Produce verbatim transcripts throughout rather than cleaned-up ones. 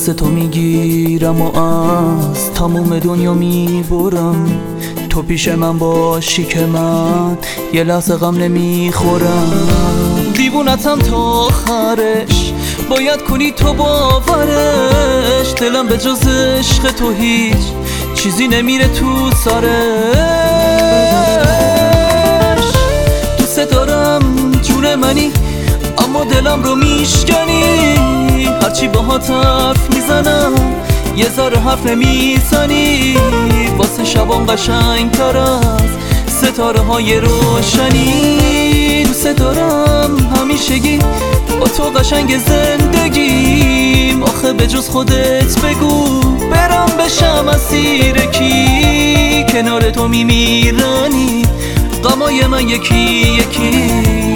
دست تو میگیرم و از تموم دنیا میبرم. تو پیش من باشی که من یه لحظه غم نمیخورم. دیوونتم تا آخرش باید کنی تو باورش. دلم به جز عشق تو هیچ چیزی نمیره تو سرش. دوست دارم جون منی اما دلم رو میشکنی. هرچی باهات حرف میزنم یه ذره حرف نمیزنی. واسه شبام قشنگ تر از ستاره های روشنی. دوست دارم همیشگی با تو قشنگ زندگیم. آخه به جز خودت بگو برم بشم اسیر کی. کنار تو میمیرانی غمای من یکی یکی.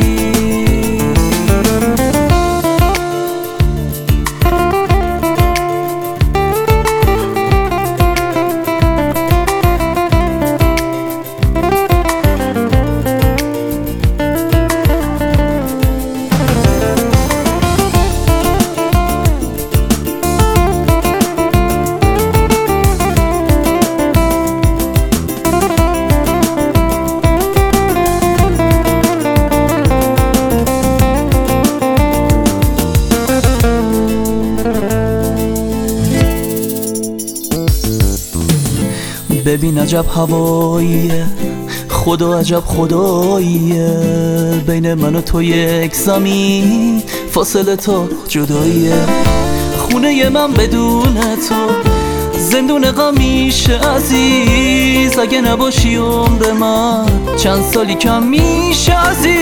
ببین عجب هواییه، خدا عجب خداییه. بین من و تو یک زمین فاصله تا جداییه. خونه من بدون تو زندون غم میشه عزیز. اگه نباشی عمر من چند سالی کم میشه عزیز.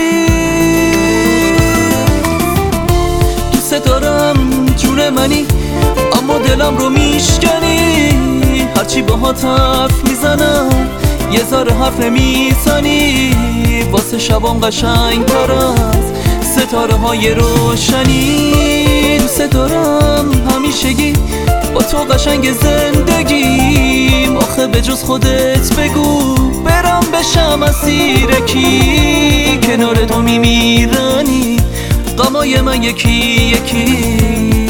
دوست دارم جون منی اما دلم رو میشکنی. هرچی باهات حرف میزنم یه ذره حرف نمیزنی. واسه شبام قشنگ تر از ستاره های روشنی. دوست دارم همیشگی با تو قشنگ زندگیم. آخه به جز خودت بگو برم بشم اسیر کی. کنار تو میمیرانی غمای من یکی یکی.